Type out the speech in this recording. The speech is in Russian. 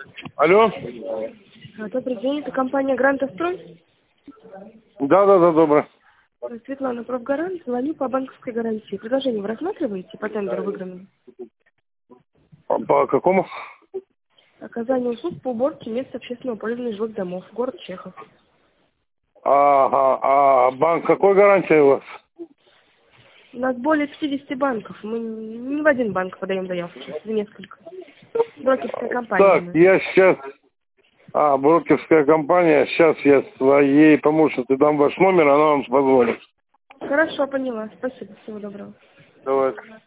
Алло? Добрый день, это компания «Грантострой». Да, добрый. Светлана, профгарант, звоню по банковской гарантии. Предложение вы рассматриваете по тендеру выигранному? По какому? Оказание услуг по уборке мест общественного пользования жилых домов, город Чехов. Ага, а банк какой гарантии у вас? У нас более 50 банков. Мы не в один банк подаем заявки, в несколько. Брокерская компания. Так, я сейчас... брокерская компания. Сейчас я своей помощнице дам ваш номер, она вам позвонит. Хорошо, поняла. Спасибо, всего доброго. Давай.